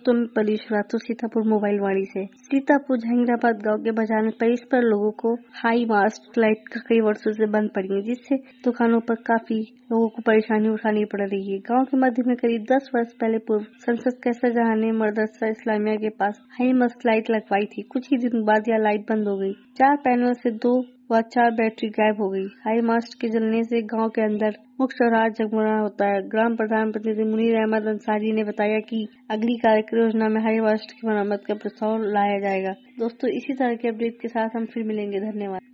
दोस्तों, मैं पलीश राठौर सीतापुर मोबाइल वाणी से। सीतापुर जहांगीराबाद गांव के बाजार में 23 पर लोगों को हाई मास्ट लाइट का कई वर्षों से बंद पड़ी है, जिससे दुकानों पर काफी लोगों को परेशानी उठानी पड़ रही है। गांव के मध्य में करीब 10 वर्ष पहले पूर्व संसद कैसर जहां ने मदरसा इस्लामिया के पास हाई मास्ट लाइट लगवाई थी। कुछ ही दिन बाद यह लाइट बंद हो गई। 4 पैनल से 2 व 4 बैटरी गायब हो गई। हाई मास्ट के जलने से गांव के अंदर मुख्य चौराहा जगमगा होता है। ग्राम प्रधान प्रतिनिधि मुनीर अहमद अंसारी ने बताया कि अगली कार्यक्रम योजना में हाई मास्ट की मरम्मत का प्रस्ताव लाया जाएगा। दोस्तों, इसी तरह के अपडेट के साथ हम फिर मिलेंगे। धन्यवाद।